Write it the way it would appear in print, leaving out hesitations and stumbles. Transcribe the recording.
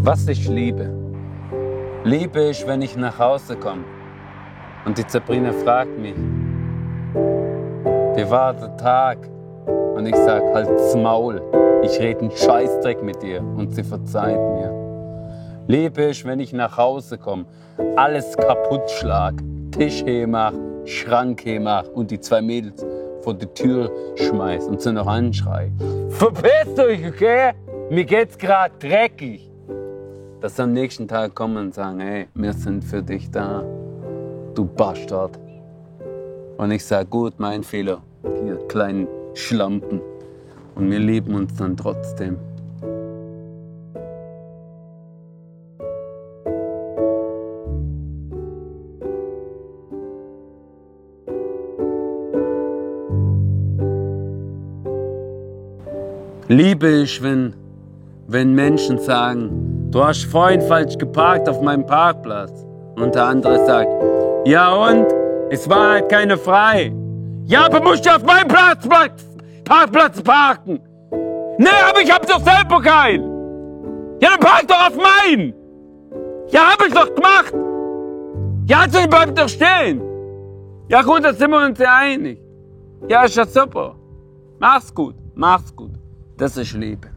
Was ist Liebe? Liebe ist, wenn ich nach Hause komme und die Sabrina fragt mich, wie war der Tag? Und ich sag, halt's Maul, ich rede einen Scheißdreck mit dir und sie verzeiht mir. Liebe ist, wenn ich nach Hause komme, alles kaputt schlag, Tisch hemach, Schrank hemach und die 2 Mädels vor die Tür schmeiß und sie noch anschrei. Verpisst euch, okay? Mir geht's grad dreckig. Dass sie am nächsten Tag kommen und sagen, hey, wir sind für dich da, du Bastard. Und ich sag, gut, mein Fehler, ihr kleinen Schlampen. Und wir lieben uns dann trotzdem. Liebe ist, wenn Menschen sagen, du hast vorhin falsch geparkt auf meinem Parkplatz. Und der andere sagt, ja und? Es war halt keine frei. Ja, aber musst du auf meinem Parkplatz parken? Nee, aber ich hab doch selber keinen. Ja, dann park doch auf meinen. Ja, hab ich doch gemacht. Ja, also bleib doch stehen. Ja gut, da sind wir uns ja einig. Ja, ist ja super. Mach's gut, mach's gut. Das ist Liebe.